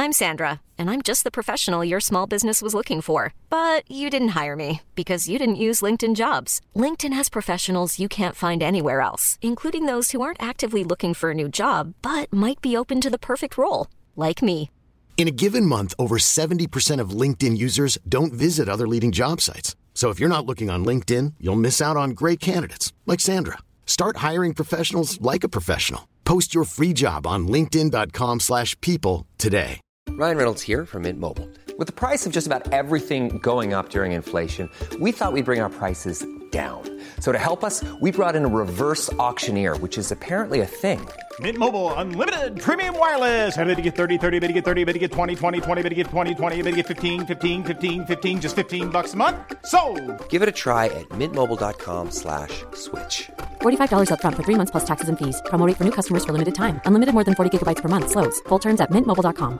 I'm Sandra, and I'm just the professional your small business was looking for. But you didn't hire me because you didn't use LinkedIn Jobs. LinkedIn has professionals you can't find anywhere else, including those who aren't actively looking for a new job, but might be open to the perfect role, like me. In a given month, over 70% of LinkedIn users don't visit other leading job sites. So if you're not looking on LinkedIn, you'll miss out on great candidates like Sandra. Start hiring professionals like a professional. Post your free job on linkedin.com/people today. Ryan Reynolds here from Mint Mobile. With the price of just about everything going up during inflation, we thought we'd bring our prices down. So to help us, we brought in a reverse auctioneer, which is apparently a thing. Mint Mobile Unlimited Premium Wireless. How to get 30, 30, bit to get 30, bit to get 20, 20, 20, bit to get 20, 20, bit to get 15, 15, 15, 15, just $15 a month? Sold! Give it a try at mintmobile.com/switch. $45 up front for 3 months plus taxes and fees. Promo rate for new customers for limited time. Unlimited more than 40 gigabytes per month. Slows full terms at mintmobile.com.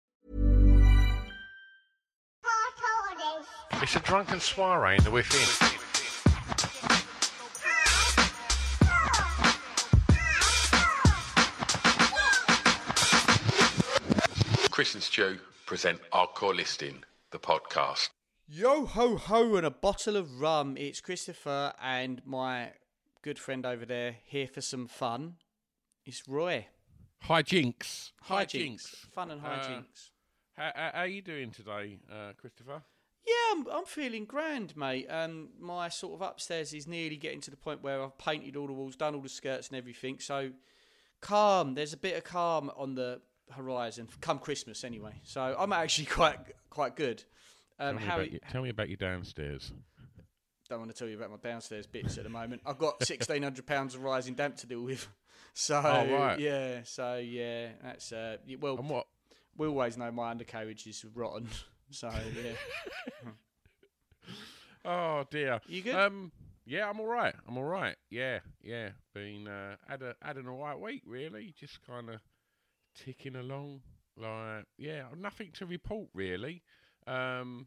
It's a drunken soiree in the within. Chris and Stu present Hardcore Listing, the podcast. Yo ho ho and a bottle of rum. It's Christopher and my good friend over there here for some fun. It's Roy. Hi Jinx. Hi Jinx. Fun and high Jinx. How are you doing today, Christopher? Yeah, I'm feeling grand, mate. My sort of upstairs is nearly getting to the point where I've painted all the walls, done all the skirts and everything. So calm. There's a bit of calm on the horizon. Come Christmas, anyway. So I'm actually quite good. Tell me about your downstairs. Don't want to tell you about my downstairs bits at the moment. I've got £1,600 of rising damp to deal with. So right. that's well. And what? We always know my undercarriage is rotten. So yeah. Oh dear. You good? Yeah, I'm all right. Yeah. Been had an all right week really. Just kind of ticking along. Like nothing to report really. I'm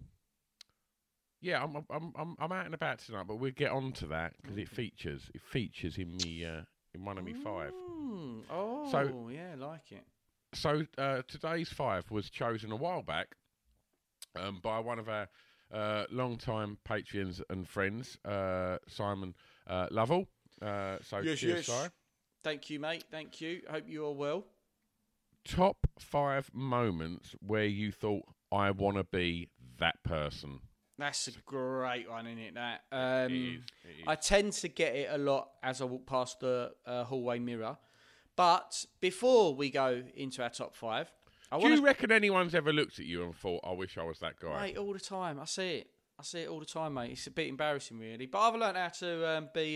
out and about tonight, but we'll get on to that because it features in me in one of me five. Oh, so yeah, I like it. So today's five was chosen a while back by one of our long-time Patreons and friends, Simon Lovell. Cheers, Si. Thank you, mate. Thank you. Hope you are well. Top 5 moments where you thought, I want to be that person. That's a great one, isn't it? That it is. I tend to get it a lot as I walk past the hallway mirror. But before we go into our top 5, do you reckon anyone's ever looked at you and thought, I wish I was that guy? Mate, all the time. I see it all the time, mate. It's a bit embarrassing, really. But I've learned how to be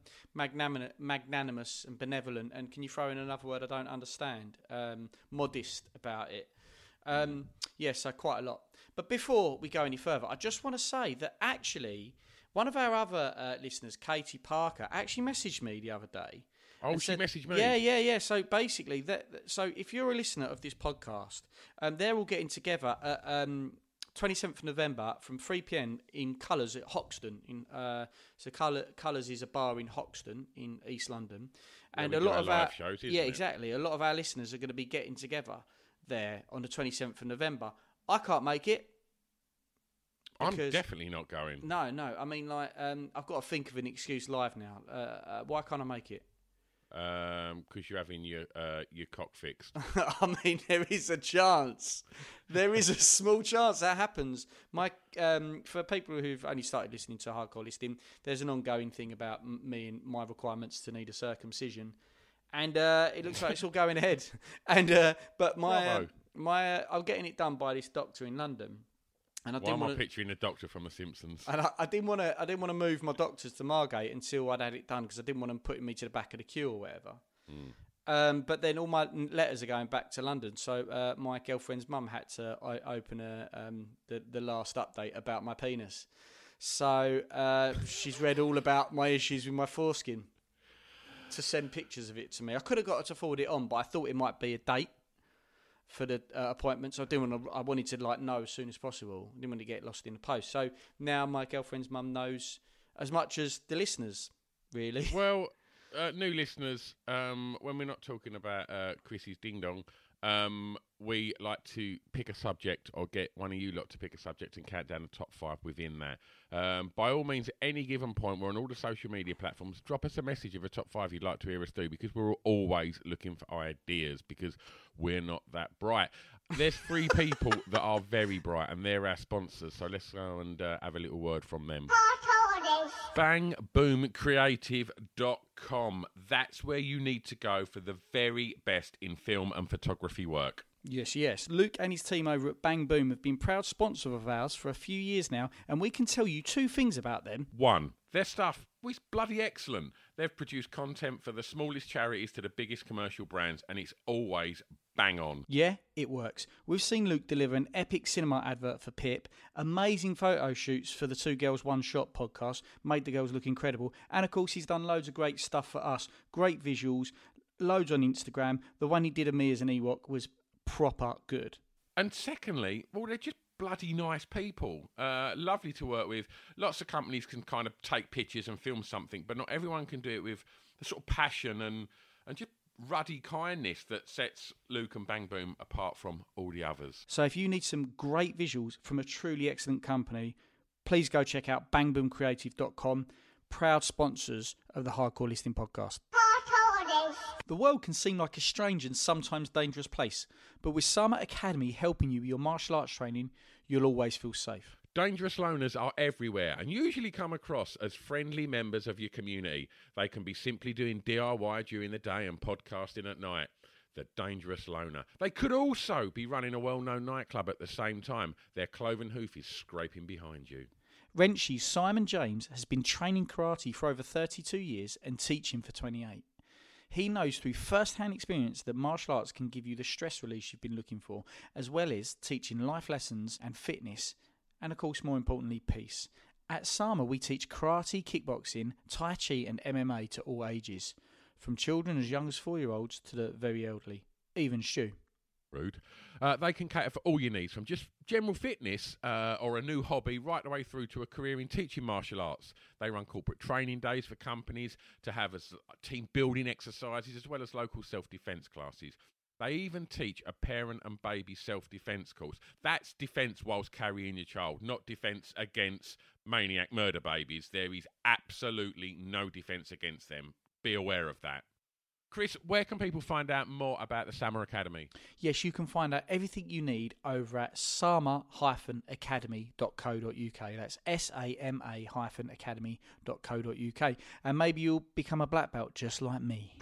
magnanimous and benevolent. And can you throw in another word I don't understand? Modest about it. So quite a lot. But before we go any further, I just want to say that actually one of our other listeners, Katie Parker, actually messaged me the other day. Oh, she messaged me? Yeah. So basically, so if you're a listener of this podcast, they're all getting together at 27th of November from 3 p.m. in Colours at Hoxton. Colours is a bar in Hoxton in East London. And a lot of our shows, exactly. A lot of our listeners are going to be getting together there on the 27th of November. I can't make it. I'm definitely not going. No. I mean, I've got to think of an excuse live now. Why can't I make it? Because you're having your cock fixed. I mean, there is a chance. There is a small chance that happens. For people who've only started listening to Hardcore Listing, there's an ongoing thing about me and my requirements to need a circumcision, and it looks like it's all going ahead. And but I'm getting it done by this doctor in London. And Why am I picturing a doctor from The Simpsons? And I didn't want to move my doctors to Margate until I'd had it done because I didn't want them putting me to the back of the queue or whatever. But then all my letters are going back to London, so my girlfriend's mum had to open the last update about my penis. So she's read all about my issues with my foreskin to send pictures of it to me. I could have got her to forward it on, but I thought it might be a date for the appointment, so I wanted to know as soon as possible. I didn't want to get lost in the post. So now my girlfriend's mum knows as much as the listeners, really. Well, new listeners, when we're not talking about Chrissy's ding dong, we like to pick a subject or get one of you lot to pick a subject and count down the top 5 within that. By all means, at any given point, we're on all the social media platforms. Drop us a message of a top 5 you'd like to hear us do, because we're always looking for ideas, because we're not that bright. There's 3 people that are very bright, and they're our sponsors. So let's go and have a little word from them. BangBoomCreative.com. That's where you need to go for the very best in film and photography work. Yes. Luke and his team over at Bang Boom have been proud sponsors of ours for a few years now, and we can tell you 2 things about them. 1, their stuff is bloody excellent. They've produced content for the smallest charities to the biggest commercial brands, and it's always bang on. Yeah, it works. We've seen Luke deliver an epic cinema advert for Pip, amazing photo shoots for the 2 Girls One Shot podcast, made the girls look incredible, and of course he's done loads of great stuff for us, great visuals, loads on Instagram. The one he did of me as an Ewok was proper good. And secondly, well, they're just bloody nice people. Lovely to work with. Lots of companies can kind of take pictures and film something, but not everyone can do it with the sort of passion and just ruddy kindness that sets Luke and Bang Boom apart from all the others. So if you need some great visuals from a truly excellent company, please go check out BangBoomCreative.com, proud sponsors of the Hardcore Listing podcast. The world can seem like a strange and sometimes dangerous place, but with Sama Academy helping you with your martial arts training, you'll always feel safe. Dangerous loners are everywhere and usually come across as friendly members of your community. They can be simply doing DIY during the day and podcasting at night. The dangerous loner. They could also be running a well-known nightclub at the same time. Their cloven hoof is scraping behind you. Wrenchy's Simon James has been training karate for over 32 years and teaching for 28. He knows through first-hand experience that martial arts can give you the stress release you've been looking for, as well as teaching life lessons and fitness, and of course, more importantly, peace. At Sama, we teach karate, kickboxing, tai chi and MMA to all ages, from children as young as 4-year-olds to the very elderly, even Stu. Rude. They can cater for all your needs, from just general fitness or a new hobby right the way through to a career in teaching martial arts. They run corporate training days for companies to have as team building exercises as well as local self-defence classes. They even teach a parent and baby self-defence course. That's defence whilst carrying your child, not defence against maniac murder babies. There is absolutely no defence against them. Be aware of that. Chris, where can people find out more about the Sama Academy? Yes, you can find out everything you need over at sama-academy.co.uk. That's sama-academy.co.uk. And maybe you'll become a black belt just like me.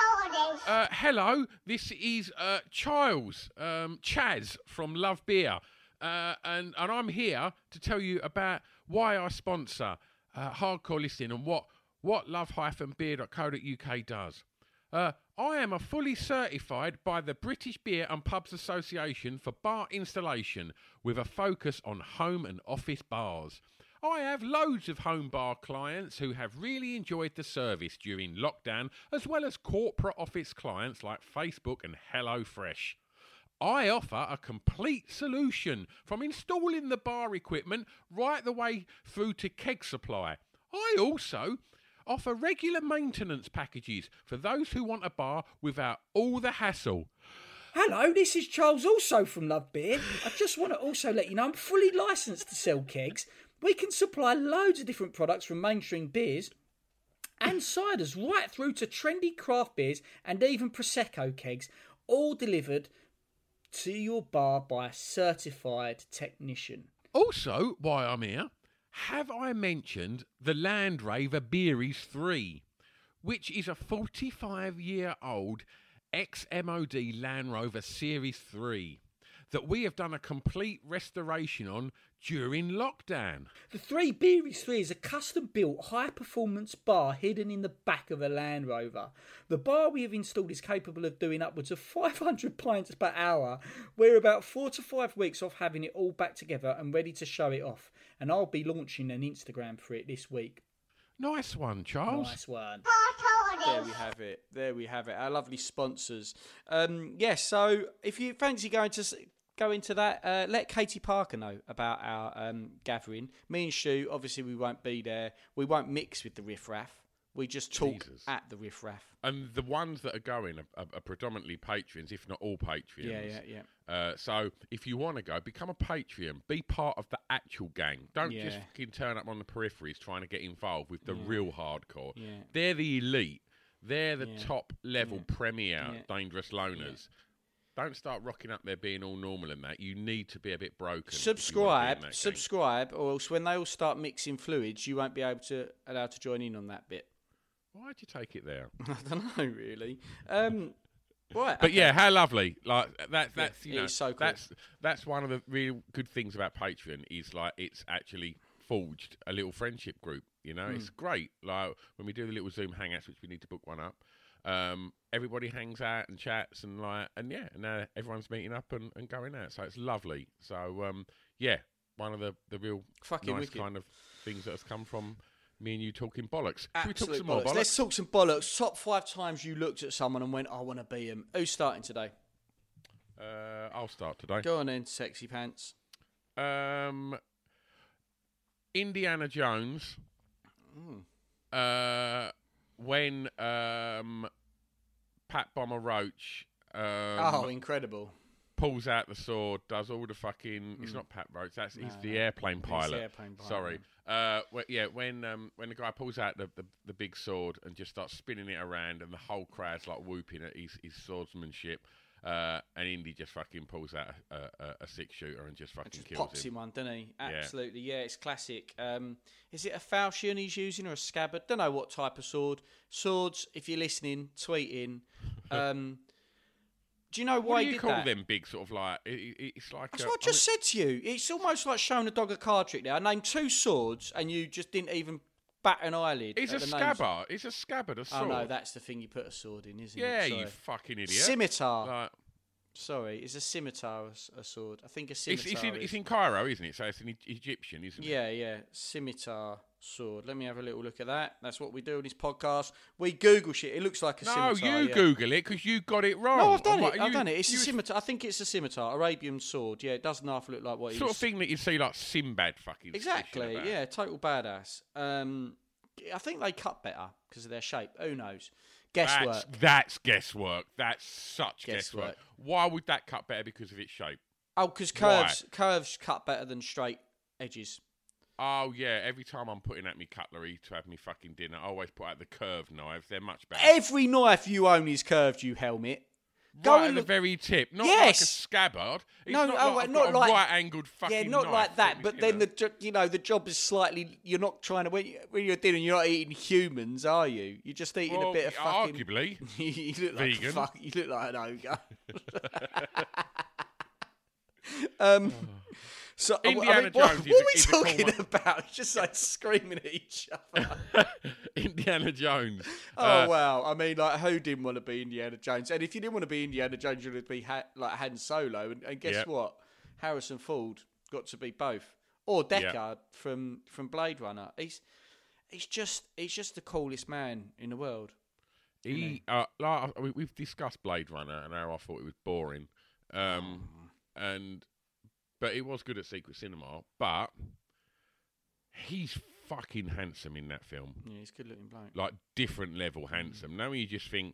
Hello, this is Chaz from Love Beer. And I'm here to tell you about why I sponsor Hardcore Listing and what love-beer.co.uk does. I am a fully certified by the British Beer and Pubs Association for bar installation with a focus on home and office bars. I have loads of home bar clients who have really enjoyed the service during lockdown, as well as corporate office clients like Facebook and HelloFresh. I offer a complete solution from installing the bar equipment right the way through to keg supply. I also offer regular maintenance packages for those who want a bar without all the hassle. Hello, this is Charles, also from Love Beer. I just want to also let you know I'm fully licensed to sell kegs. We can supply loads of different products from mainstream beers and ciders right through to trendy craft beers and even Prosecco kegs, all delivered to your bar by a certified technician. Also, while I'm here, have I mentioned the Land Rover Beeries 3, which is a 45-year-old ex-MOD Land Rover Series 3 that we have done a complete restoration on during lockdown. The 3 Beeries 3 is a custom-built high-performance bar hidden in the back of a Land Rover. The bar we have installed is capable of doing upwards of 500 pints per hour. We're about 4 to 5 weeks off having it all back together and ready to show it off. And I'll be launching an Instagram for it this week. Nice one, Charles. Nice one. There we have it. Our lovely sponsors. Yes, so if you fancy going into that, let Katie Parker know about our gathering. Me and Stu, obviously we won't be there. We won't mix with the riffraff. We just talk Jesus. at the riffraff. And the ones that are going are predominantly Patreons, if not all Patreons. Yeah. So if you want to go, become a Patreon. Be part of the actual gang. Don't just fucking turn up on the peripheries trying to get involved with the real hardcore. Yeah. They're the elite. They're the top level premier dangerous loners. Don't start rocking up there being all normal and that. You need to be a bit broken. Subscribe, or else when they all start mixing fluids, you won't be allowed to join in on that bit. Why'd you take it there? I don't know, really. Right, but yeah, how lovely! Like that's you know, it's so cool. That's one of the real good things about Patreon is like it's actually forged a little friendship group. You know, it's great. Like when we do the little Zoom hangouts, which we need to book one up. Everybody hangs out and chats and now everyone's meeting up and going out. So it's lovely. So one of the real fucking nice wicked kind of things that has come from me and you talking bollocks. Absolute Should we talk some bollocks. more bollocks? Let's talk some bollocks. Top 5 times you looked at someone and went, I want to be him. Who's starting today? I'll start today. Go on then, sexy pants. Indiana Jones. When Pat Bomber Roach incredible. pulls out the sword, does all the fucking... It's not Pat Roach, he's the airplane pilot. the airplane pilot. Sorry. When the guy pulls out the big sword and just starts spinning it around and the whole crowd's like whooping at his swordsmanship, and Indy just fucking pulls out a 6-shooter and just fucking kills pops him one, doesn't he? Absolutely, yeah, it's classic. Is it a falchion he's using or a scabbard? Don't know what type of sword. Swords, if you're listening, tweet in. Do you know why what do he you did call that? them big sort of like... It's like... That's what I just said to you. It's almost like showing a dog a card trick there. I named 2 swords and you just didn't even bat an eyelid. It's a scabbard. It's a scabbard, a sword. Oh, no, that's the thing you put a sword in, isn't it? Yeah, Sorry. you fucking idiot. Scimitar. Like, Sorry, is a scimitar a sword? I think a scimitar it's in Cairo, isn't it? So it's an Egyptian, isn't it? Yeah. Scimitar sword. Let me have a little look at that. That's what we do on this podcast. We Google shit. It looks like a scimitar. No, you Google it because you got it wrong. No, I've done it. I've done it. It's a scimitar. I think it's a scimitar. Arabian sword. Yeah, it does half look like what it is. Sort of thing that you see like Sinbad fucking. Exactly. About. Yeah, total badass. I think they cut better because of their shape. Who knows? Guesswork. That's guesswork. That's such guesswork. Why would that cut better because of its shape? Oh, because curves cut better than straight edges. Oh, yeah. Every time I'm putting out my cutlery to have me fucking dinner, I always put out the curved knives. They're much better. Every knife you own is curved, you helmet. Right at the very tip. Not like a scabbard. It's not like a right-angled fucking knife. Yeah, not like that. But then, the job is slightly... You're not trying to... When you're at dinner, you're not eating humans, are you? You're just eating a bit of fucking... Arguably. You look vegan. You look like an ogre. So, Indiana what Jones are we talking about? It's just like screaming at each other. Indiana Jones. Wow. I mean, like, who didn't want to be Indiana Jones? And if you didn't want to be Indiana Jones, you'd be like Han Solo. And guess what? Harrison Ford got to be both. Or Deckard from Blade Runner. He's just the coolest man in the world. We've discussed Blade Runner and how I thought it was boring. But it was good at Secret Cinema. But he's fucking handsome in that film. Yeah, he's a good looking bloke. Like different level handsome. Now you just think,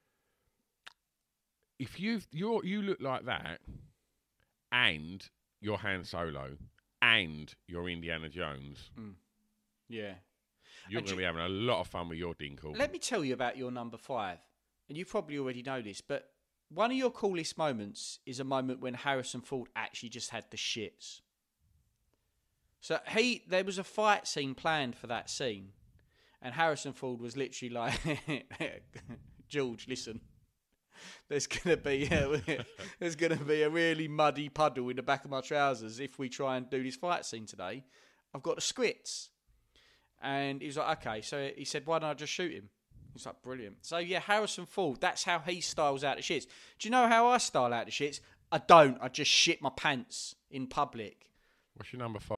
if you look like that, and you're Han Solo, and you're Indiana Jones, yeah, you're going to be having a lot of fun with your dinkle. Let me tell you about your number 5, and you probably already know this, but one of your coolest moments is a moment when Harrison Ford actually just had the shits. So there was a fight scene planned for that scene, and Harrison Ford was literally like, George, listen, there's gonna be a really muddy puddle in the back of my trousers if we try and do this fight scene today. I've got the squits. And he was like, okay. So he said, why don't I just shoot him? He's like, brilliant. So, yeah, Harrison Ford, that's how he styles out the shits. Do you know how I style out the shits? I don't. I just shit my pants in public. What's your number 5?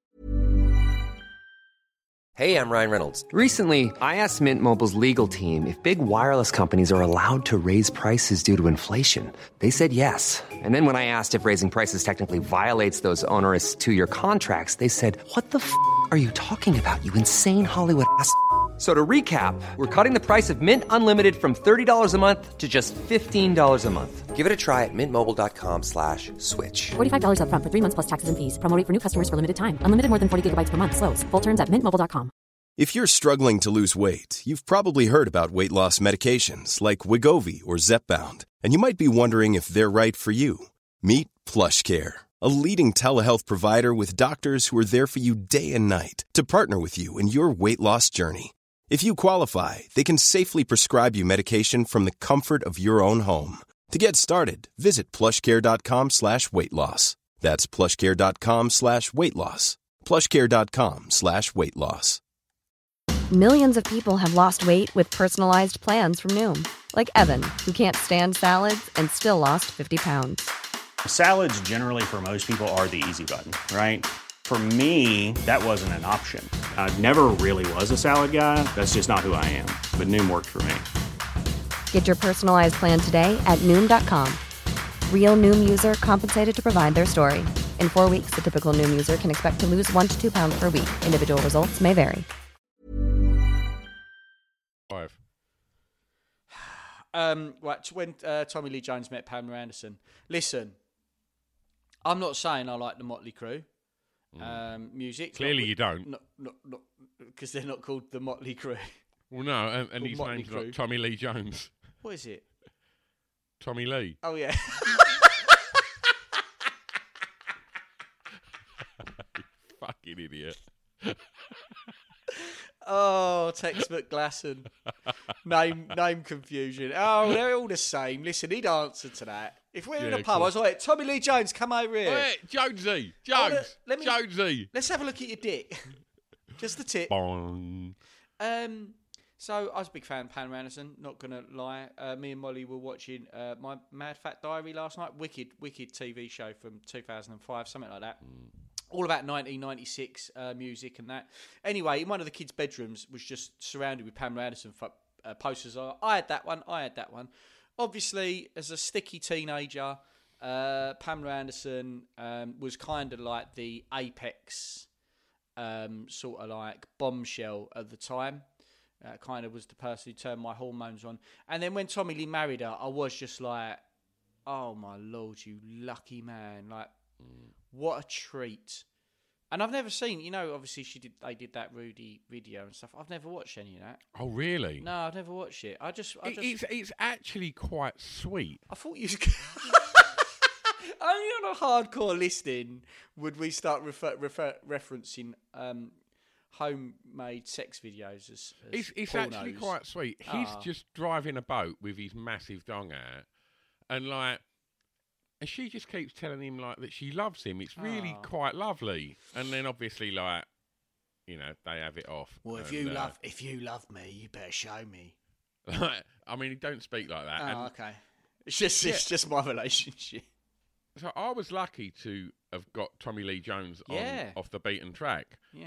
Hey, I'm Ryan Reynolds. Recently, I asked Mint Mobile's legal team if big wireless companies are allowed to raise prices due to inflation. They said yes. And then when I asked if raising prices technically violates those onerous 2-year contracts, they said, what the f*** are you talking about, you insane Hollywood ass f- So to recap, we're cutting the price of Mint Unlimited from $30 a month to just $15 a month. Give it a try at mintmobile.com/switch. $45 up front for 3 months plus taxes and fees. Promo rate for new customers for limited time. Unlimited more than 40 gigabytes per month. Slows full terms at mintmobile.com. If you're struggling to lose weight, you've probably heard about weight loss medications like Wegovy or Zepbound, and you might be wondering if they're right for you. Meet PlushCare, a leading telehealth provider with doctors who are there for you day and night to partner with you in your weight loss journey. If you qualify, they can safely prescribe you medication from the comfort of your own home. To get started, visit plushcare.com/weightloss. That's plushcare.com/weightloss. plushcare.com/weightloss. Millions of people have lost weight with personalized plans from Noom. Like Evan, who can't stand salads and still lost 50 pounds. Salads generally for most people are the easy button, right? For me, that wasn't an option. I never really was a salad guy. That's just not who I am. But Noom worked for me. Get your personalized plan today at Noom.com. Real Noom user compensated to provide their story. In 4 weeks, the typical Noom user can expect to lose 1 to 2 pounds per week. Individual results may vary. 5. Right, when Tommy Lee Jones met Pamela Anderson. Listen, I'm not saying I like the Motley Crue. Music. Clearly you don't. Not because they're not called the Motley Crue. Well, no, and his name's not Tommy Lee Jones. What is it? Tommy Lee. Oh, yeah. Fucking idiot. Oh, textbook Glasson. Name confusion. Oh, they're all the same. Listen, he'd answer to that. If we're in a pub, I was like, Tommy Lee Jones, come over here. Hey, Jonesy. Jonesy. Let's have a look at your dick. Just the tip. Bong. So I was a big fan of Pamela Anderson, not going to lie. Me and Molly were watching my Mad Fat Diary last night. Wicked TV show from 2005, something like that. All about 1996 music and that. Anyway, in one of the kids' bedrooms was just surrounded with Pamela Anderson posters. I had that one. Obviously, as a sticky teenager, Pamela Anderson was kind of like the apex, sort of like bombshell at the time. Kind of was the person who turned my hormones on. And then when Tommy Lee married her, I was just like, oh my Lord, you lucky man. Like, what a treat. And I've never seen, obviously they did that Rudy video and stuff. I've never watched any of that. Oh, really? No, I've never watched it. It's actually quite sweet. I thought you... Only on a hardcore listening would we start referencing homemade sex videos as It's actually quite sweet. He's just driving a boat with his massive dong out, and she just keeps telling him that she loves him. It's really quite lovely. And then obviously they have it off. Well, if you love me, you better show me. I mean, he don't speak like that. Oh, okay. It's just my relationship. So I was lucky to have got Tommy Lee Jones on Off the Beaten Track. Yeah.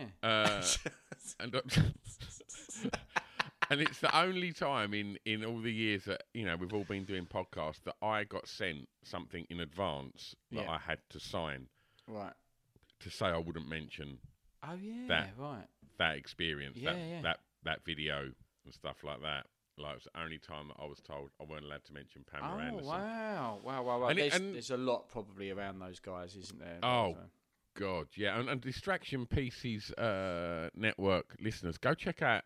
And it's the only time in all the years that, we've all been doing podcasts that I got sent something in advance that I had to sign. Right. To say I wouldn't mention that experience, that video and stuff like that. Like, it was the only time that I was told I weren't allowed to mention Pamela Anderson. Wow. There's a lot probably around those guys, isn't there? Oh, God, yeah. And Distraction Pieces Network listeners, go check out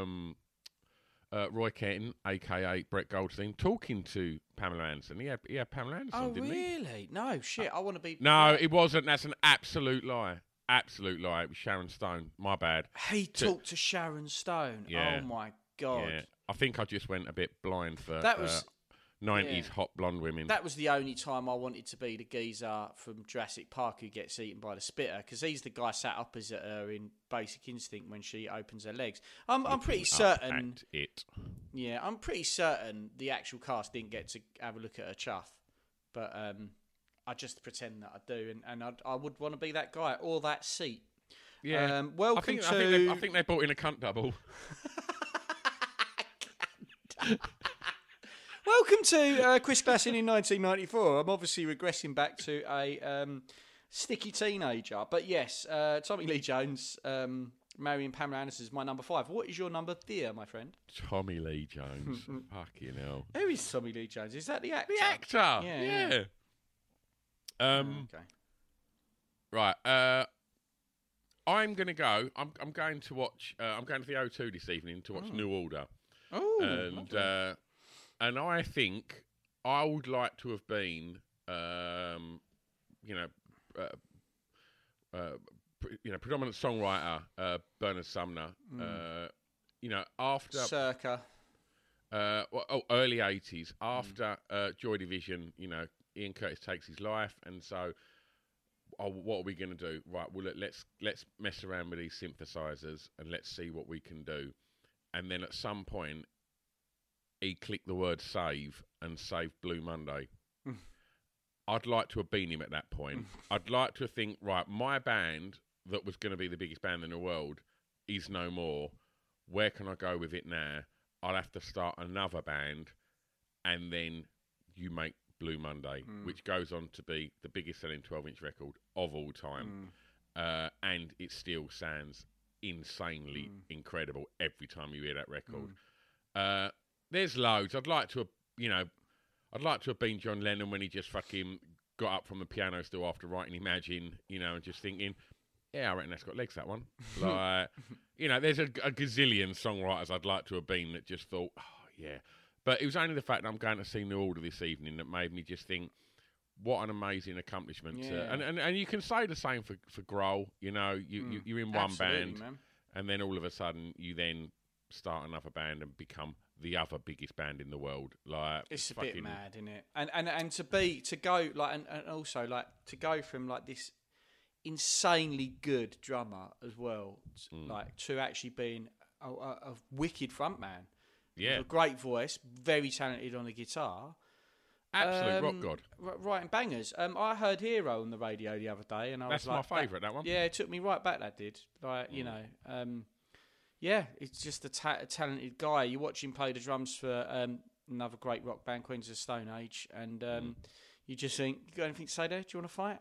Roy Keaton, a.k.a. Brett Goldstein, talking to Pamela Anderson. He had Pamela Anderson, didn't he? Oh, really? No, shit. I want to be... No, it wasn't. That's an absolute lie. Absolute lie. It was Sharon Stone. My bad. He talked to Sharon Stone? Yeah. Oh, my God. Yeah. I think I just went a bit blind for 90s hot blonde women. That was the only time I wanted to be the geezer from Jurassic Park who gets eaten by the spitter, because he's the guy sat opposite her in Basic Instinct when she opens her legs. I'm pretty certain... Yeah, I'm pretty certain the actual cast didn't get to have a look at her chuff. But I just pretend that I do, and I would want to be that guy or that seat. Yeah. I think they brought in a cunt double. Welcome to Chris Glasson in 1994. I'm obviously regressing back to a sticky teenager. But yes, Tommy Lee Jones, Marion Pamela Anderson is my number 5. What is your number, dear, my friend? Tommy Lee Jones. Fucking hell. Who is Tommy Lee Jones? Is that the actor? The actor. Yeah. Okay. Right. I'm going to go. I'm going to watch. I'm going to the O2 this evening to watch New Order. Oh. And I think I would like to have been, predominant songwriter Bernard Sumner. After Circa. Early 80s, after Joy Division. Ian Curtis takes his life, and so. What are we going to do? Right, well, let's mess around with these synthesizers and let's see what we can do. And then at some point, he clicked the word save and saved Blue Monday. I'd like to have been him at that point. I'd like to think, right, my band that was going to be the biggest band in the world is no more. Where can I go with it now? I'll have to start another band, and then you make Blue Monday, which goes on to be the biggest selling 12-inch record of all time. And it still sounds insanely incredible every time you hear that record. There's loads. I'd like to have been John Lennon when he just fucking got up from the piano stool after writing Imagine, and just thinking, yeah, I reckon that's got legs, that one. There's a gazillion songwriters I'd like to have been that just thought, oh, yeah. But it was only the fact that I'm going to see New Order this evening that made me just think, what an amazing accomplishment. Yeah. And you can say the same for Grohl. You're in one band, man. and then all of a sudden you then start another band and become the other biggest band in the world. It's a bit mad, isn't it? And to go from like this insanely good drummer as well, to actually being a wicked frontman. Yeah. With a great voice, very talented on the guitar. Absolute rock god. Writing bangers. I heard Hero on the radio the other day, and That's was like, my favourite, that one. Yeah, it took me right back, that did. It's just a talented guy. You watch him play the drums for another great rock band, Queens of the Stone Age, and you just think, you got anything to say there? Do you want to fight?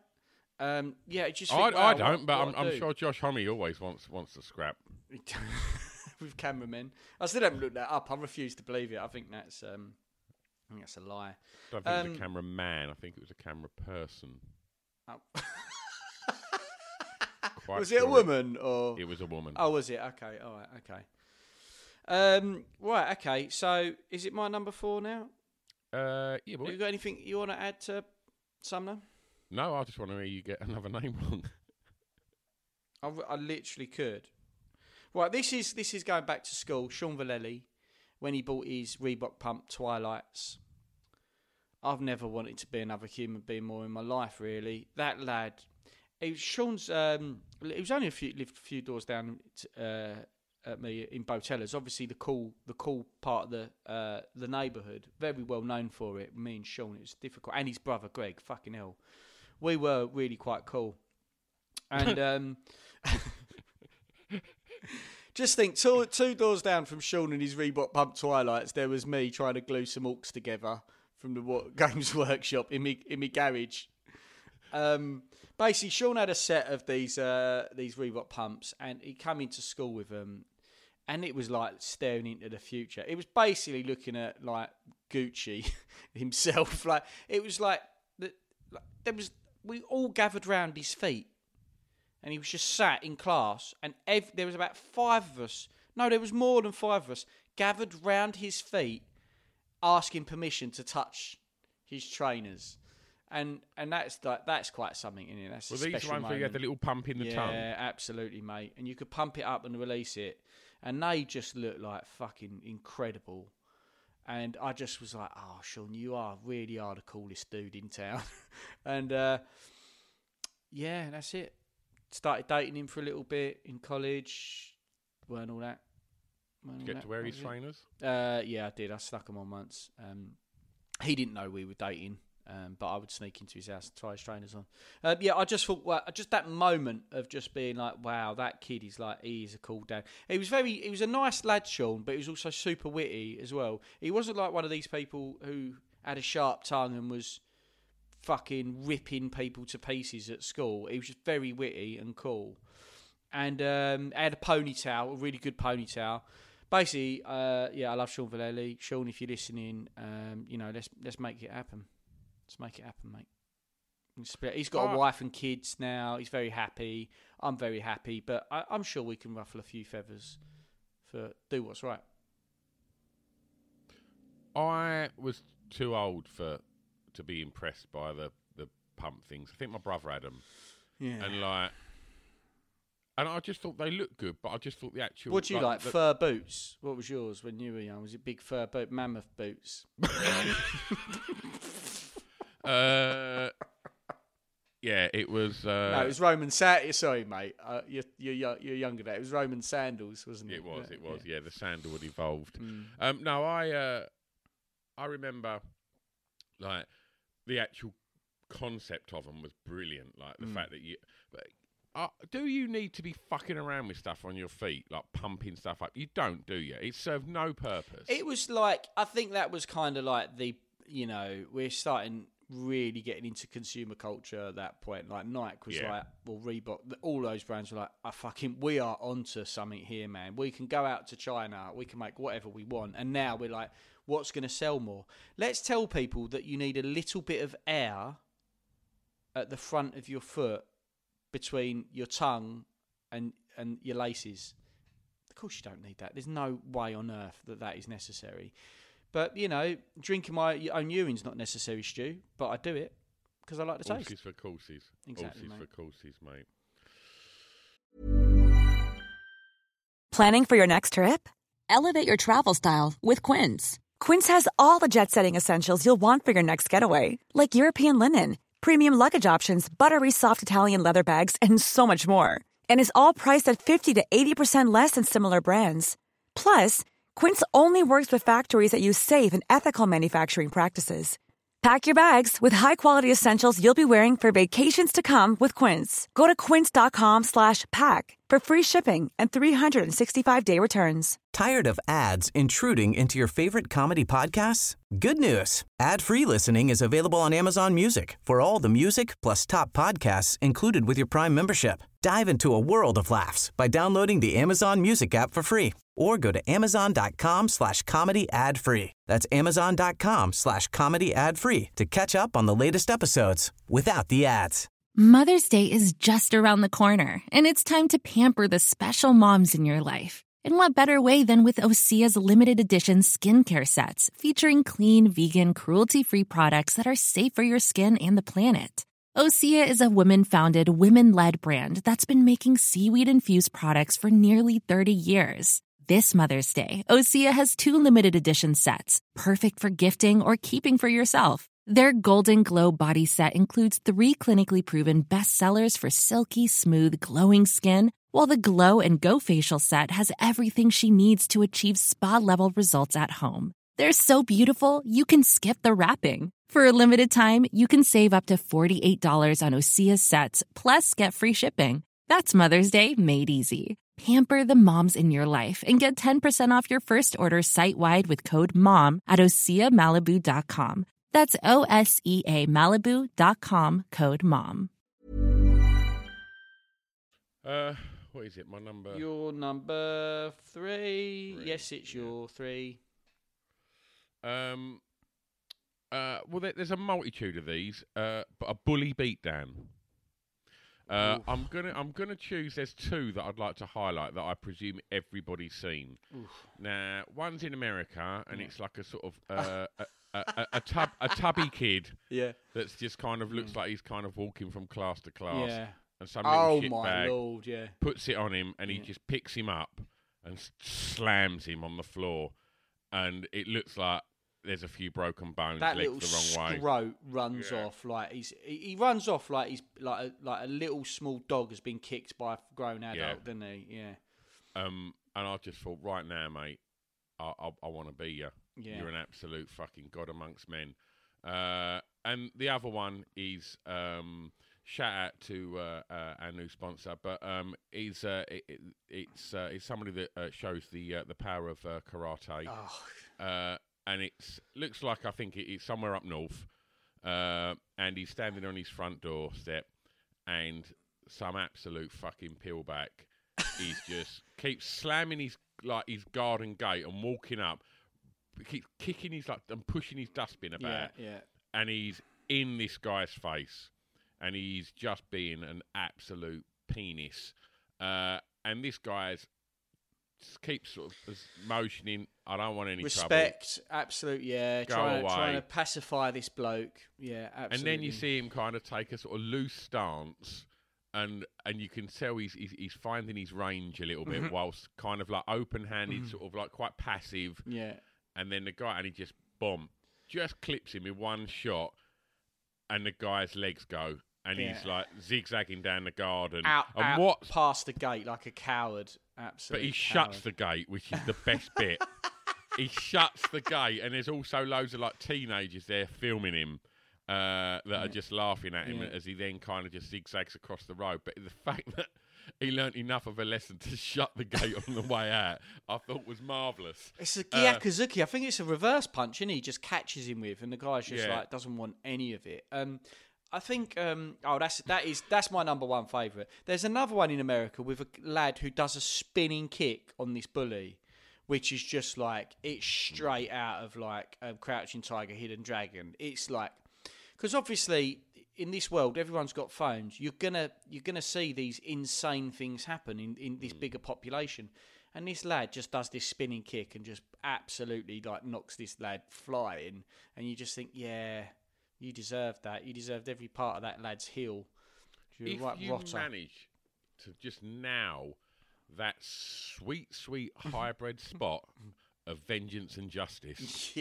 I don't, but I'm sure Josh Homme always wants to scrap. With cameramen. I still haven't looked that up. I refuse to believe it. I think that's a lie. I don't think it was a cameraman. I think it was a camera person. Oh. Was it a woman or? It was a woman. Oh, was it? Okay. All right. Okay. Right. Okay. So, is it my number 4 now? Yeah. Boy. Have you got anything you want to add to Sumner? No, I just want to hear you get another name wrong. I literally could. Right, this is going back to school. Sean Vallely, when he bought his Reebok Pump Twilights. I've never wanted to be another human being more in my life, really. That lad, Sean's. He was only lived a few doors down at me in Botellas. Obviously, the cool part of the neighbourhood. Very well known for it. Me and Sean, it was difficult, and his brother Greg. Fucking hell, we were really quite cool, and. Just think, two doors down from Sean and his Reebok Pump Twilights, there was me trying to glue some orcs together from the Games Workshop in me garage. Basically, Sean had a set of these Reebok pumps, and he came into school with them, and it was like staring into the future. It was basically looking at like Gucci himself. Like it was like we all gathered round his feet. And he was just sat in class, and there was about 5 of us. No, there was more than 5 of us gathered round his feet, asking permission to touch his trainers, and that's quite something, isn't it? That's a special these ones where you had the little pump in the tongue. Yeah, absolutely, mate. And you could pump it up and release it, and they just looked like fucking incredible. And I just was like, oh, Sean, you really are the coolest dude in town. And yeah, that's it. Started dating him for a little bit in college. Weren't all that. Did you get to wear his trainers? Yeah, I did. I snuck them on once. He didn't know we were dating, but I would sneak into his house and try his trainers on. Yeah, I just thought, just that moment of just being like, wow, that kid is like, he is a cool dad. He was a nice lad, Sean, but he was also super witty as well. He wasn't like one of these people who had a sharp tongue and was fucking ripping people to pieces at school. He was just very witty and cool. and I had a ponytail, a really good ponytail. Basically, I love Sean Vallely. Sean, if you're listening, let's make it happen. Let's make it happen, mate. He's got a wife and kids now. He's very happy. I'm very happy, but I'm sure we can ruffle a few feathers for do what's right. I was too old to be impressed by the pump things. I think my brother had them. Yeah. And I just thought they looked good, but I just thought the actual... What do you like? Fur boots? What was yours when you were young? Was it big fur boot, mammoth boots? Yeah, it was... no, it was Roman sandals. Sorry, mate. You're younger than that. It was Roman sandals, wasn't it? It was. Yeah, the sandal had evolved. No, I remember, like, the actual concept of them was brilliant. Like, the fact that you... do you need to be fucking around with stuff on your feet, like pumping stuff up? You don't, do you? It served no purpose. It was like, I think that was kind of like we're starting... really getting into consumer culture at that point. Like Nike was like, well, Reebok, all those brands were like, we are onto something here, man. We can go out to China, we can make whatever we want. And now we're like, what's going to sell more? Let's tell people that you need a little bit of air at the front of your foot between your tongue and your laces. Of course you don't need that. There's no way on earth that is necessary. But, drinking my own urine's not necessary, Stu, but I do it because I like the taste. Horses for courses. Exactly, Horses for courses, mate. Planning for your next trip? Elevate your travel style with Quince. Quince has all the jet-setting essentials you'll want for your next getaway, like European linen, premium luggage options, buttery soft Italian leather bags, and so much more. And is all priced at 50 to 80% less than similar brands. Plus, Quince only works with factories that use safe and ethical manufacturing practices. Pack your bags with high-quality essentials you'll be wearing for vacations to come with Quince. Go to quince.com/pack for free shipping and 365-day returns. Tired of ads intruding into your favorite comedy podcasts? Good news. Ad-free listening is available on Amazon Music for all the music plus top podcasts included with your Prime membership. Dive into a world of laughs by downloading the Amazon Music app for free or go to amazon.com/comedy ad-free. That's amazon.com/comedy ad-free to catch up on the latest episodes without the ads. Mother's Day is just around the corner, and it's time to pamper the special moms in your life. And what better way than with Osea's limited edition skincare sets featuring clean, vegan, cruelty-free products that are safe for your skin and the planet. Osea is a women-founded, women-led brand that's been making seaweed-infused products for nearly 30 years. This Mother's Day, Osea has 2 limited edition sets, perfect for gifting or keeping for yourself. Their Golden Glow body set includes 3 clinically proven bestsellers for silky, smooth, glowing skin, while the Glow and Go facial set has everything she needs to achieve spa-level results at home. They're so beautiful, you can skip the wrapping. For a limited time, you can save up to $48 on Osea's sets, plus get free shipping. That's Mother's Day made easy. Pamper the moms in your life and get 10% off your first order site-wide with code MOM at OseaMalibu.com. That's OSEA Malibu.com, code MOM. What is it? My number? Your number 3. Yes, it's your 3. Well, there's a multitude of these, but a bully beatdown. I'm gonna choose. There's 2 that I'd like to highlight that I presume everybody's seen. Oof. Now, one's in America, and it's like a sort of a tubby kid. Yeah. That's just kind of looks like he's kind of walking from class to class. Yeah. And some little shit my bag Lord, yeah. puts it on him, and he just picks him up and slams him on the floor, and it looks like there's a few broken bones, that legs the wrong way. Scrote runs off like he runs off like he's like a little small dog has been kicked by a grown adult, doesn't he? Yeah. And I just thought, right now, mate, I want to be you. Yeah. You're an absolute fucking god amongst men. And the other one is shout out to our new sponsor, but it's somebody that shows the power of karate. Oh. And it looks like, I think it's somewhere up north, and he's standing on his front doorstep, and some absolute fucking pillback is just keeps slamming his garden gate and walking up, keeps kicking his and pushing his dustbin about, and he's in this guy's face, and he's just being an absolute penis, and this guy's keeps sort of motioning, I don't want any respect, trouble. Absolute, yeah. Trying to pacify this bloke, yeah, absolutely. And then you see him kind of take a sort of loose stance, and you can tell he's finding his range a little bit, whilst kind of like open-handed, sort of like quite passive. Yeah. And then the guy, and he just just clips him with one shot, and the guy's legs go. And he's like zigzagging down the garden. Out past the gate like a coward. Absolutely. But he shuts the gate, which is the best bit. He shuts the gate, and there's also loads of like teenagers there filming him that are just laughing at him as he then kind of just zigzags across the road. But the fact that he learnt enough of a lesson to shut the gate on the way out, I thought was marvellous. It's a Gyakuzuki. I think it's a reverse punch, isn't he? He just catches him with, and the guy's just like doesn't want any of it. I think that's my number one favourite. There's another one in America with a lad who does a spinning kick on this bully, which is just like it's straight out of like Crouching Tiger, Hidden Dragon. It's like because obviously in this world everyone's got phones. You're gonna see these insane things happen in this bigger population, and this lad just does this spinning kick and just absolutely like knocks this lad flying, and you just think, yeah. You deserved that. You deserved every part of that lad's heel. If you manage to just now that sweet hybrid spot of vengeance and justice,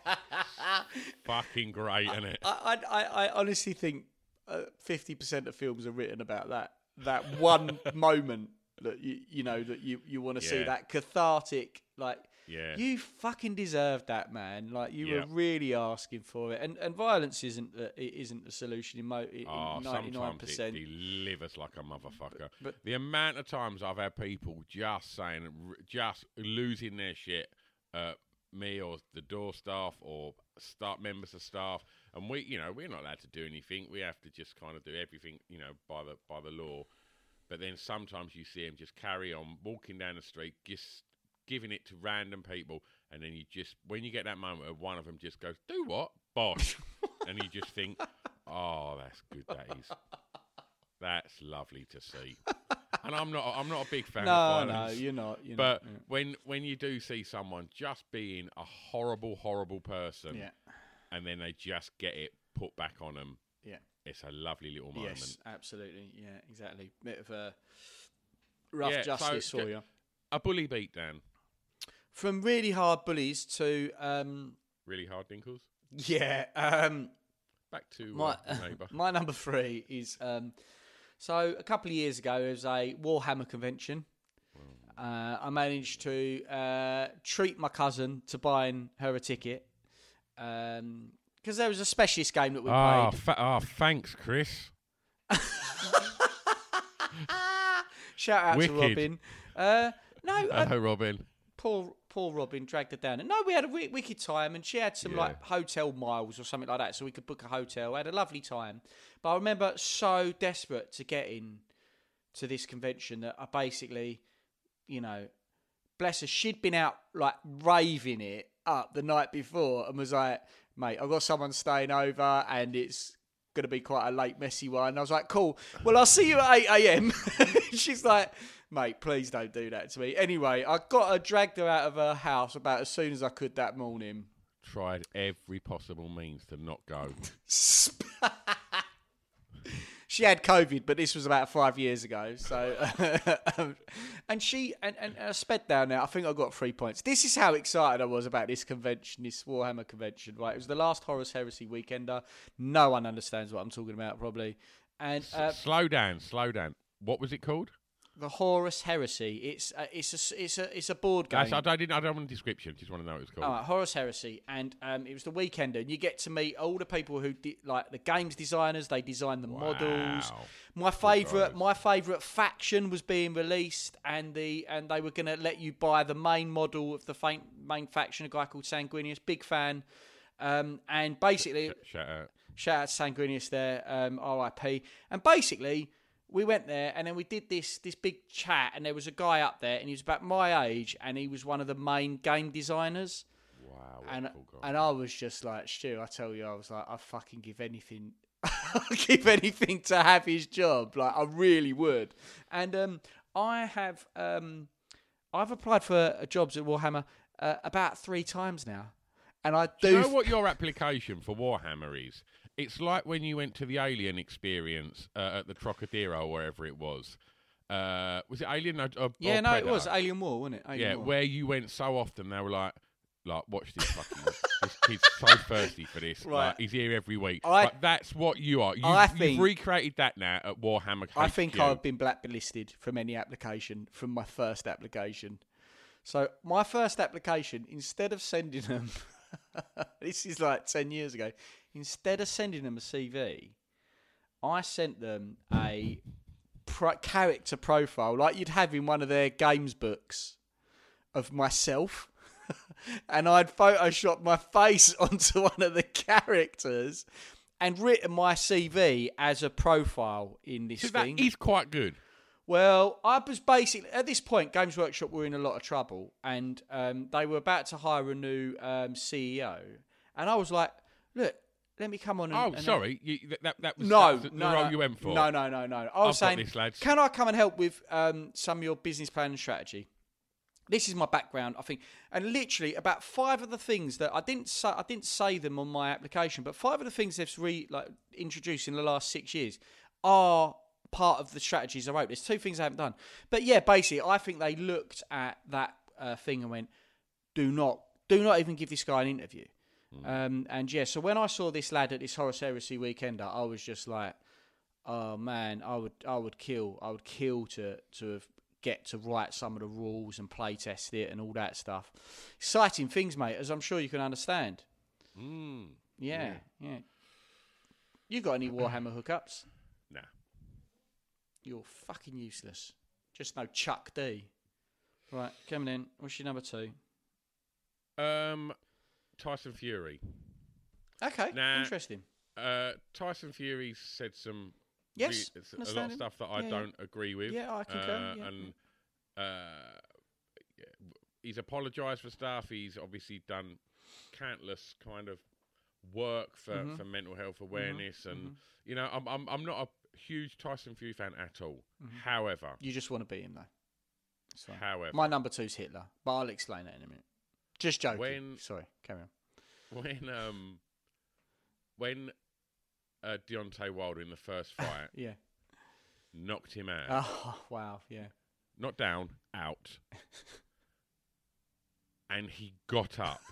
fucking great, isn't it? I honestly think 50% of films are written about that one moment that you want to see, that cathartic like. Yeah. You fucking deserved that, man. Like you were really asking for it, and violence isn't the solution in 99%. Sometimes it delivers like a motherfucker. But the amount of times I've had people just saying, just losing their shit, me or the door staff or members of staff, and we're not allowed to do anything. We have to just kind of do everything, by the law. But then sometimes you see them just carry on walking down the street, just giving it to random people, and then when you get that moment where one of them just goes, "Do what? Bosh," and you just think, "Oh, that's good. That's lovely to see." And I'm not a big fan of violence. No, you're not. But when you do see someone just being a horrible, horrible person, and then they just get it put back on them, it's a lovely little moment. Yes, absolutely. Yeah, exactly. Bit of a rough justice for you. A bully beatdown. From really hard bullies to really hard dinkles. Yeah. Back to neighbour. My number 3 is so a couple of years ago there was a Warhammer convention. I managed to treat my cousin to buying her a ticket because there was a specialist game that we played. Thanks, Chris. Shout out to Robin. Hello, Robin. Poor Robin dragged her down. And no, we had a wicked time, and she had some like hotel miles or something like that, so we could book a hotel. We had a lovely time. But I remember so desperate to get in to this convention that I basically, bless her, she'd been out like raving it up the night before and was like, "Mate, I've got someone staying over and it's going to be quite a late, messy one." And I was like, "Cool, well, I'll see you at 8 a.m. She's like, "Mate, please don't do that to me." Anyway, I dragged her out of her house about as soon as I could that morning. Tried every possible means to not go. She had COVID, but this was about 5 years ago. So, and I sped down there. I think I got 3 points. This is how excited I was about this convention, this Warhammer convention. Right, it was the last Horus Heresy weekender. No one understands what I'm talking about, probably. And slow down. What was it called? The Horus Heresy. It's a board game. I don't want a description. Just want to know what it's called. All right, Horus Heresy, and it was the weekend, and you get to meet all the people who like the games designers. They design the models. My favourite faction was being released, and they were going to let you buy the main model of the main faction. A guy called Sanguinius, big fan, and basically shout out to Sanguinius there, R.I.P. And basically, we went there, and then we did this big chat, and there was a guy up there, and he was about my age, and he was one of the main game designers. Wow. And I was just like, Stu, I tell you, I was like, I'd fucking give anything. I'd give anything to have his job. Like, I really would. And I've applied for jobs at Warhammer about 3 times now. And I do. Do you know what your application for Warhammer is? It's like when you went to the Alien experience at the Trocadero, or wherever it was. Was it Alien? Or yeah, no, Predator? it was Alien War, wasn't it? Alien War. Where you went so often, they were like, watch this fucking. This kid's so thirsty for this. Right. Like, he's here every week. Like, that's what you are. You've recreated that now at Warhammer HQ. I think I've been blacklisted from any application from my first application. So my first application, instead of sending them, this is like 10 years ago, instead of sending them a CV, I sent them a character profile like you'd have in one of their games books of myself. And I'd photoshopped my face onto one of the characters and written my CV as a profile in this thing. That is quite good. Well, I was basically, at this point, Games Workshop were in a lot of trouble, and they were about to hire a new CEO. And I was like, look, let me come on and... sorry. That was the role you went for. No. I was saying, this, lads. Can I come and help with some of your business plan and strategy? This is my background, I think. And literally, about 5 of the things that I didn't say them on my application, but 5 of the things they've introduced in the last 6 years are part of the strategies I wrote. There's 2 things I haven't done. But yeah, basically, I think they looked at that thing and went, do not even give this guy an interview. And yeah, so when I saw this lad at this Horus Heresy Weekender, I was just like, oh man, I would kill to have get to write some of the rules and play test it and all that stuff. Exciting things, mate, as I'm sure you can understand. Yeah. You got any Warhammer hookups? Nah. You're fucking useless. Just no Chuck D. Right, coming in. What's your number 2? Tyson Fury. Okay, now, interesting. Tyson Fury said some... Yes, a lot of stuff that I don't agree with. Yeah, I concur. He's apologised for stuff. He's obviously done countless kind of work for mental health awareness, and you know, I'm not a huge Tyson Fury fan at all. However, you just want to beat him though. However, my number 2 is Hitler, but I'll explain that in a minute. Just joking. Sorry, carry on. When Deontay Wilder in the first fight knocked him out. Oh, wow, yeah. Not down, out. And he got up.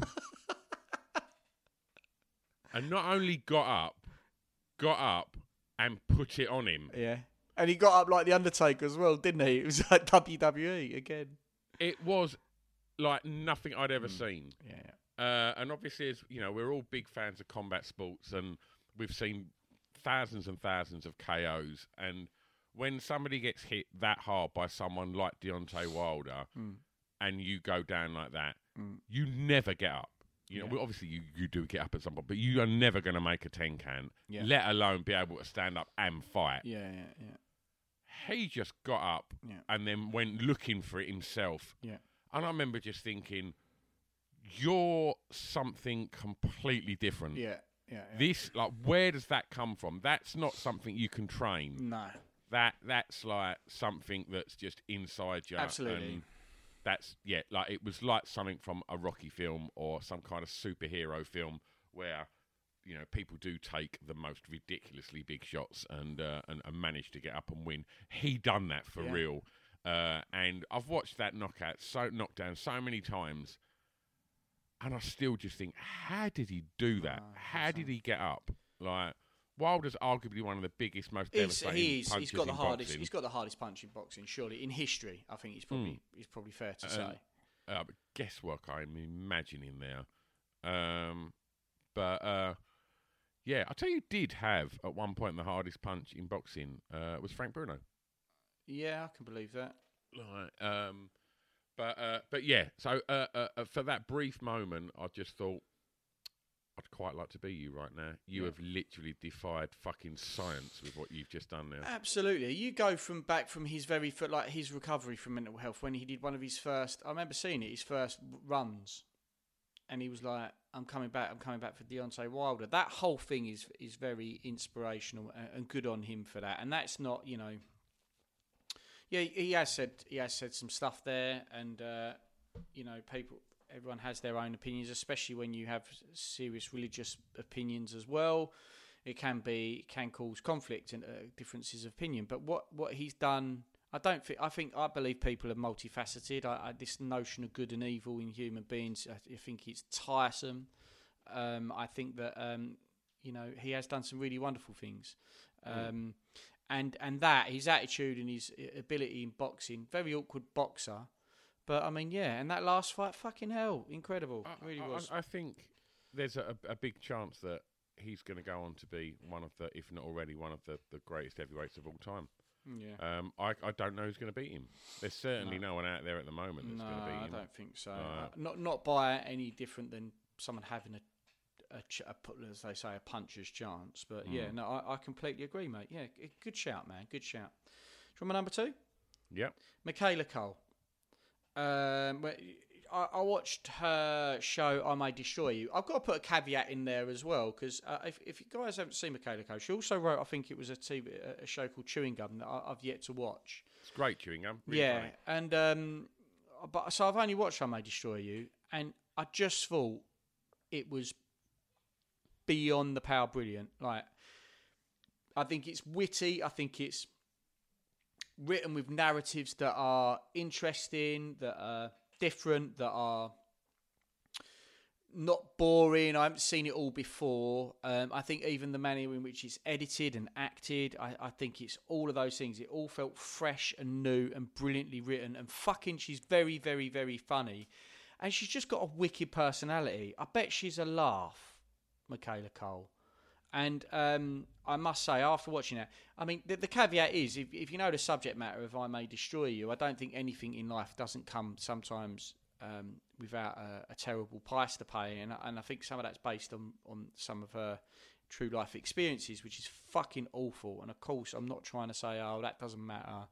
And not only got up and put it on him. Yeah. And he got up like The Undertaker as well, didn't he? It was like WWE again. It was like nothing I'd ever seen. Yeah. And obviously, as you know, we're all big fans of combat sports, and we've seen thousands and thousands of KOs, and when somebody gets hit that hard by someone like Deontay Wilder, and you go down like that, you never get up. You know, obviously you do get up at some point, but you are never going to make a 10 count, let alone be able to stand up and fight. Yeah. He just got up and then went looking for it himself. Yeah. And I remember just thinking, you're something completely different. Yeah. This, like, where does that come from? That's not something you can train. No. That's like something that's just inside you. Absolutely. And that's, like, it was like something from a Rocky film or some kind of superhero film where, you know, people do take the most ridiculously big shots and manage to get up and win. He done that for real. And I've watched that knockdown so many times. And I still just think, how did he do that? How did he get up? Like, Wilder's arguably one of the biggest, most devastating punches he's got the in hardest. boxing. He's got the hardest punch in boxing, surely in history. I think he's probably fair to say. But guesswork, I'm imagining there. Yeah, I tell you, did have at one point the hardest punch in boxing was Frank Bruno. Yeah, I can believe that. Like, but yeah, so for that brief moment, I just thought, I'd quite like to be you right now. You have literally defied fucking science with what you've just done there. Absolutely. You go back from his his recovery from mental health when he did one of his first, I remember seeing it, his first runs. And he was like, I'm coming back for Deontay Wilder. That whole thing is very inspirational and good on him for that. And that's not, he has said some stuff there, and everyone has their own opinions, especially when you have serious religious opinions as well. It can cause conflict and differences of opinion. But what he's done, I believe people are multifaceted. This notion of good and evil in human beings, I think it's tiresome. I think that he has done some really wonderful things. And that his attitude and his ability in boxing, very awkward boxer. But I mean, and that last fight, fucking hell, incredible. It really was. I think there's a big chance that he's going to go on to be one of the, if not already, one of the greatest heavyweights of all time. Yeah. I don't know who's going to beat him. There's certainly no one out there at the moment that's going to beat him. I don't think so. Not by any different than someone having as they say, a puncher's chance. But I completely agree, mate. Yeah, good shout, man. Good shout. Do you want my number 2? Yep. Michaela Cole. I watched her show I May Destroy You. I've got to put a caveat in there as well, because if you guys haven't seen Michaela Cole, she also wrote, I think it was a show called Chewing Gum that I've yet to watch. It's great, Chewing Gum. Really funny. And so I've only watched I May Destroy You, and I just thought it was beyond the power brilliant. Like, I think it's witty. I think it's written with narratives that are interesting, that are different, that are not boring. I haven't seen it all before. I think even the manner in which it's edited and acted, I think it's all of those things. It all felt fresh and new and brilliantly written. And fucking, she's very, very, very funny. And she's just got a wicked personality. I bet she's a laugh, Michaela Cole. And I must say, after watching that, I mean, the caveat is, if you know the subject matter of I May Destroy You, I don't think anything in life doesn't come sometimes without a terrible price to pay. And I think some of that's based on some of her true life experiences, which is fucking awful. And of course, I'm not trying to say, oh, that doesn't matter.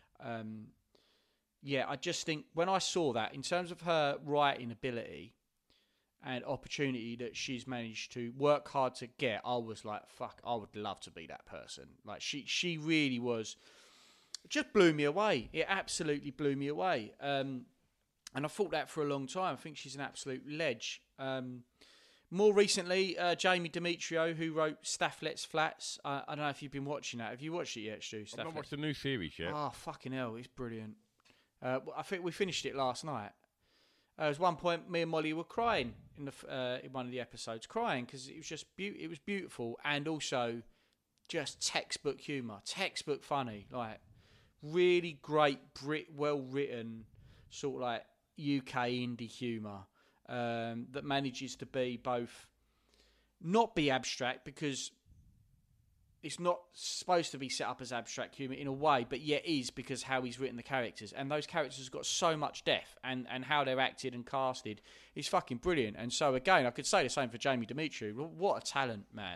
I just think when I saw that, in terms of her writing ability and opportunity that she's managed to work hard to get, I was like, fuck, I would love to be that person. Like, she really was, just blew me away. It absolutely blew me away. And I thought that for a long time. I think she's an absolute ledge. More recently, Jamie Demetrio, who wrote Stafflet's Flats. I don't know if you've been watching that. Have you watched it yet, Stu? I've not watched the new series yet. Oh, fucking hell, it's brilliant. I think we finished it last night. There was one point me and Molly were crying in one of the episodes, crying because it was just it was beautiful, and also just textbook humour, textbook funny, like really great, well written sort of like UK indie humour that manages to be both not be abstract, because it's not supposed to be set up as abstract humour in a way, but yet is, because how he's written the characters. And those characters have got so much depth, and how they're acted and casted is fucking brilliant. And so, again, I could say the same for Jamie Demetrio. What a talent, man.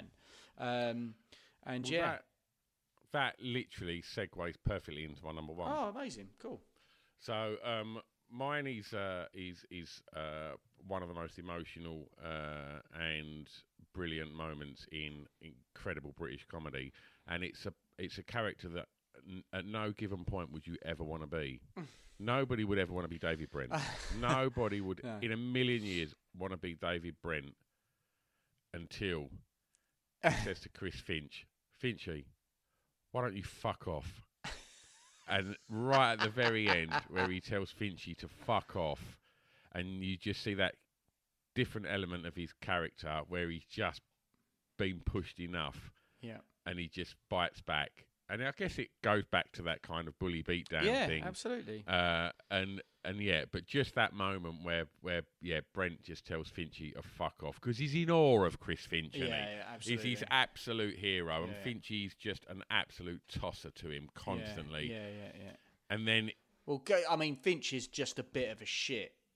That literally segues perfectly into my number 1. Oh, amazing. Cool. So, mine is one of the most emotional and brilliant moments in incredible British comedy, and it's a character that at no given point would you ever want to be. Nobody would ever want to be David Brent. Nobody would in a million years want to be David Brent until he says to Chris Finch, Finchy, why don't you fuck off? And right at the very end, where he tells Finchy to fuck off, and you just see that different element of his character where he's just been pushed enough, and he just bites back. And I guess it goes back to that kind of bully beatdown thing. Yeah, absolutely. But just that moment where Brent just tells Finchy to fuck off, because he's in awe of Chris Finch, isn't he? Yeah, absolutely. He's his absolute hero, and Finchy's just an absolute tosser to him constantly. Yeah. And then... Well, I mean, Finch is just a bit of a shit.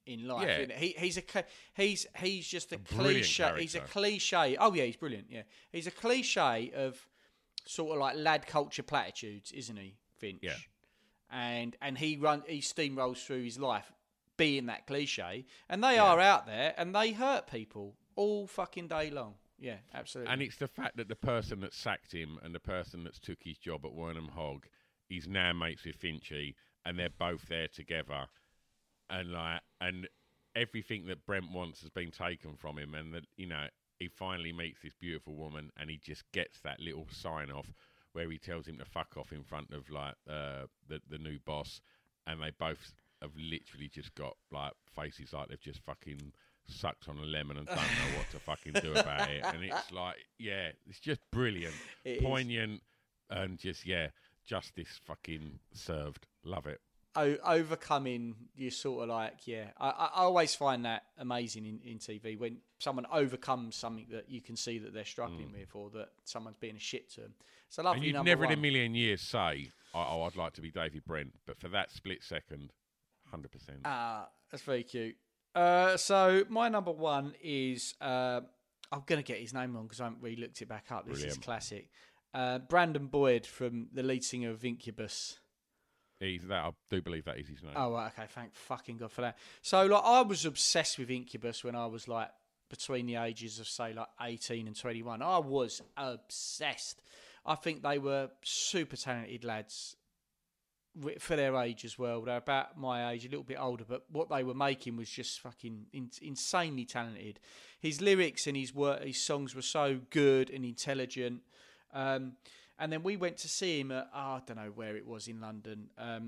in life. Yeah. Isn't he? He's just a brilliant cliche. He's a character. cliche. Oh yeah, he's brilliant. Yeah, he's a cliche of sort of like lad culture platitudes, isn't he, Finch? Yeah. And he steamrolls through his life being that cliche, and they are out there and they hurt people all fucking day long. Yeah, absolutely. And it's the fact that the person that sacked him and the person that's took his job at Wernham Hogg is now mates with Finchy, and they're both there together, and everything that Brent wants has been taken from him, and that he finally meets this beautiful woman, and he just gets that little sign off where he tells him to fuck off in front of the new boss, and they both have literally just got like faces like they've just fucking sucked on a lemon and don't know what to fucking do about it. And it's like, it's just brilliant, poignant, and just justice fucking served. Love it. Overcoming, you sort of like, I always find that amazing in TV when someone overcomes something that you can see that they're struggling with, or that someone's being a shit to them. It's a lovely and you'd number never one. in a million years say, I'd like to be David Brent, but for that split second, 100%. That's very cute. So my number one is I'm going to get his name wrong because I haven't really looked it back up. This is classic. Brandon Boyd, from the lead singer of Incubus. I do believe that is his name. Oh, right, okay. Thank fucking God for that. So, like, I was obsessed with Incubus when I was, like, between the ages of, say, like, 18 and 21. I was obsessed. I think they were super talented lads for their age as well. They're about my age, a little bit older, but what they were making was just fucking insanely talented. His lyrics and his songs were so good and intelligent. And then we went to see him at, I don't know where it was in London,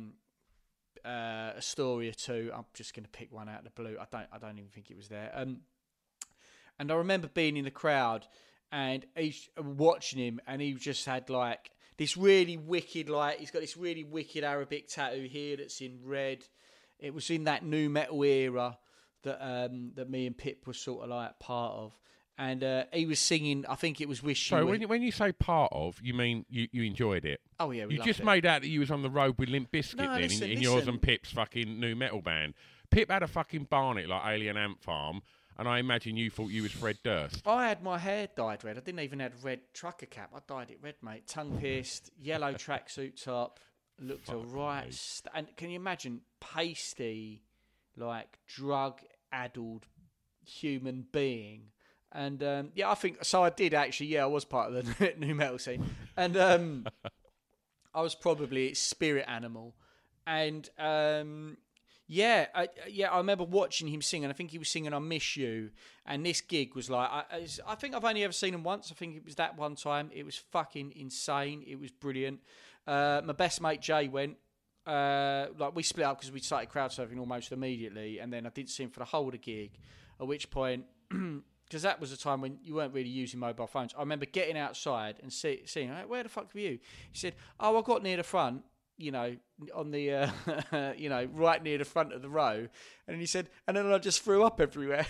Astoria too. I'm just going to pick one out of the blue. I don't even think it was there. And I remember being in the crowd and watching him, and he just had like this really wicked, he's got this really wicked Arabic tattoo here that's in red. It was in that new metal era that me and Pip was sort of like part of. And he was singing, I think it was Wish You Were... So when you say part of, you mean you enjoyed it? Oh, yeah, we You loved just it. made out that you was on the road with Limp Bizkit in yours and Pip's fucking new metal band. Pip had a fucking barnet like Alien Ant Farm, and I imagine you thought you was Fred Durst. I had my hair dyed red. I didn't even have a red trucker cap. I dyed it red, mate. Tongue pierced, yellow tracksuit top. Looked alright. And can you imagine pasty, like drug-addled human being? And I think so. I did actually. Yeah, I was part of the new metal scene, and I was probably its spirit animal. And I remember watching him sing, and I think he was singing "I Miss You." And this gig was like, I think I've only ever seen him once. I think it was that one time. It was fucking insane. It was brilliant. My best mate Jay went. We split up because we started crowd surfing almost immediately, and then I didn't see him for the whole of the gig. At which point. Because that was a time when you weren't really using mobile phones. I remember getting outside and seeing, hey, where the fuck were you? He said, I got near the front, on the, right near the front of the row. And he said, and then I just threw up everywhere.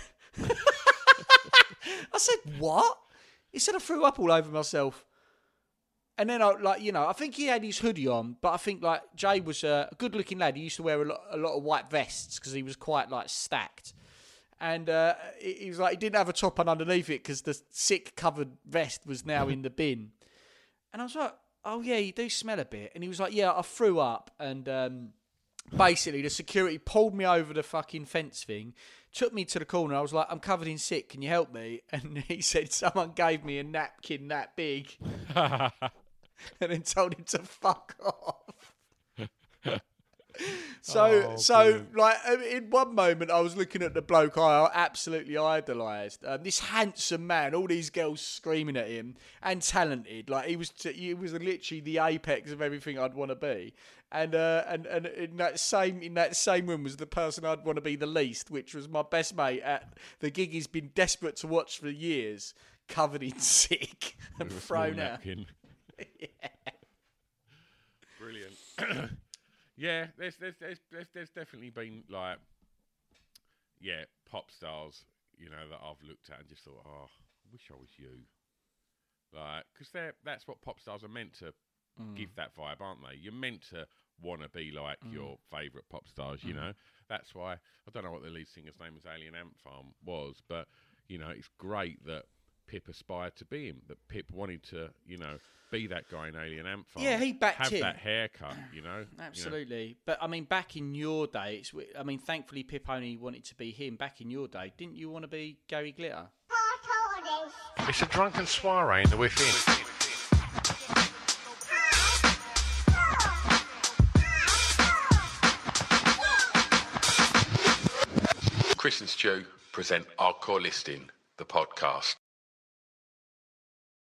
I said, what? He said, I threw up all over myself. And then I think he had his hoodie on, but I think Jay was a good-looking lad. He used to wear a lot of white vests because he was quite stacked. And he was he didn't have a top on underneath it because the sick covered vest was now in the bin. And I was like, oh yeah, you do smell a bit. And he was like, yeah, I threw up. And basically the security pulled me over the fucking fence thing, took me to the corner. I was like, I'm covered in sick. Can you help me? And he said, someone gave me a napkin that big. And then told him to fuck off. So in one moment I was looking at the bloke I absolutely idolised. This handsome man, all these girls screaming at him, and talented. He was literally the apex of everything I'd want to be. And in that same room was the person I'd want to be the least, which was my best mate at the gig he's been desperate to watch for years, covered in sick and thrown out. Yeah. Brilliant. Yeah, there's definitely been pop stars, that I've looked at and just thought, oh, I wish I was you. Because that's what pop stars are meant to give that vibe, aren't they? You're meant to want to be like your favourite pop stars, you know. That's why, I don't know what the lead singer's name was, Alien Ant Farm was, but, you know, it's great that Pip aspired to be him, that Pip wanted to, you know, be that guy in Alien Ant Farm. Yeah, he backed him. Have that haircut, you know. Absolutely. You know? But, I mean, back in your day, thankfully Pip only wanted to be him. Back in your day, didn't you want to be Gary Glitter? It's a drunken soiree in the within. Chris and Stu present Hardcore Listing, the podcast.